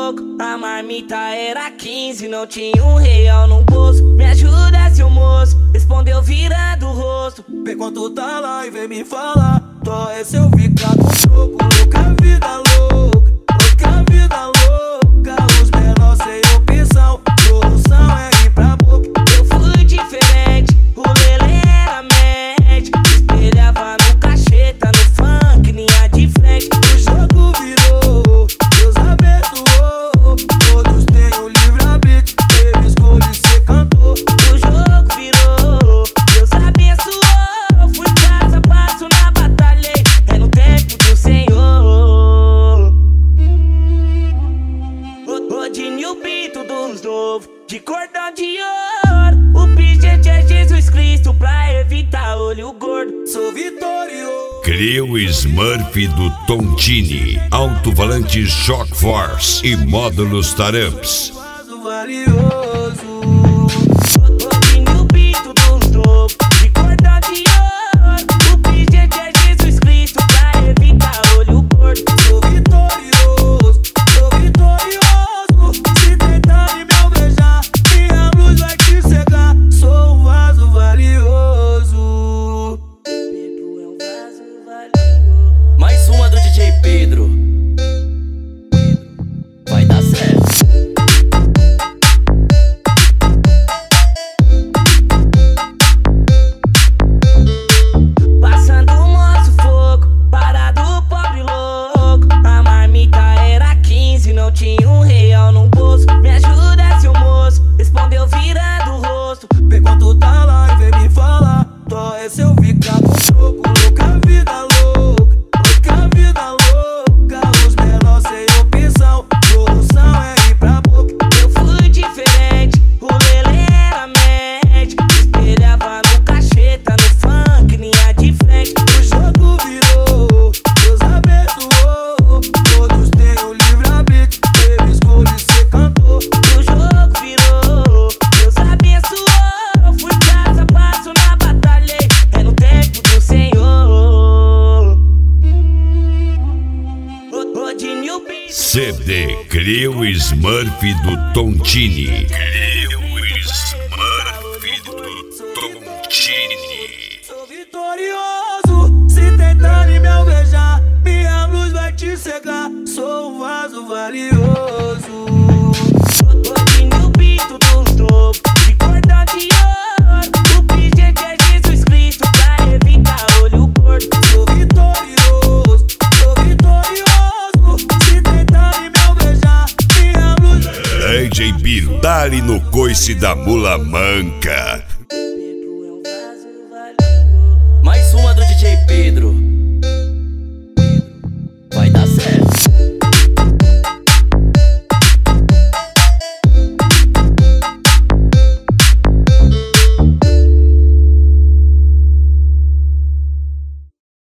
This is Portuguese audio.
louco. A marmita era 15, não tinha R$1 no bolso. Me ajuda, seu moço, respondeu virando o rosto. Vem quando tá lá e vem me falar. Tó é seu ficar com troco. Louca vida louca, louca vida louca. Os menores sem opção, solução é ir pra boca. Eu fui diferente, o Lelê era médio. Espelhava no cacheta, no funk, linha de frente. O jogo virou, Deus abençoou. Todos têm o livre-arbítrio, teve escolha e cê cantou. O jogo virou, Deus abençoou. Fui passo a passo na batalha, é no tempo do Senhor. Rodinho o Bito dos novos, de cordão de ouro. O pijete é Jesus Cristo pra evitar olho gordo. Sou vitorioso. Crio Smurf do Tontini, alto-falante Shock Force e módulos Taramps. Vaso valioso. Rodinho o Bito dos novos, de cordão de ouro. O pijete é Jesus Cristo pra evitar olho gordo. Sou vitorioso, sou vitorioso. Se tentarem me alvejar, minha luz vai te cegar. Sou um vaso valioso. Pedro é um vaso valioso. Mais uma do DJ Pedro. Vai dar certo. Passando o nosso fogo, parado o pobre louco. A marmita era 15, não tinha R$1 no bolso. Me ajuda, seu moço, respondeu virando o rosto. Vem quando tá lá e vem me falar. Tó é seu ficar com troco. Louca vida louca, louca vida louca. Os menores sem opção, solução é ir pra boca. Eu fui diferente, o Lelê era médio. Espelhava no cacheta, no funk, linha de frente. O jogo virou, Deus abençoou. Todos têm o livre-arbítrio, teve escolha e cê cantou. O jogo virou, Deus abençoou. Fui passo a passo na batalha, é no tempo do Senhor. Rodinho o Bito. CD Crio Smurf do Tontini. Crio Smurf do Tontini. Sou vitorioso. Se tentarem me alvejar, minha luz vai te cegar. Sou um vaso valioso. Rodinho o Bito dos novos, de cordão de ouro. O pijete é Jesus Cristo pra evitar olho gordo. Sou vitorioso, sou vitorioso. Se tentarem me alvejar, minha luz vai te DJ Biro, dá-lhe no coice da mula manca. Pedro é um vaso valioso. Mais uma do DJ Pedro.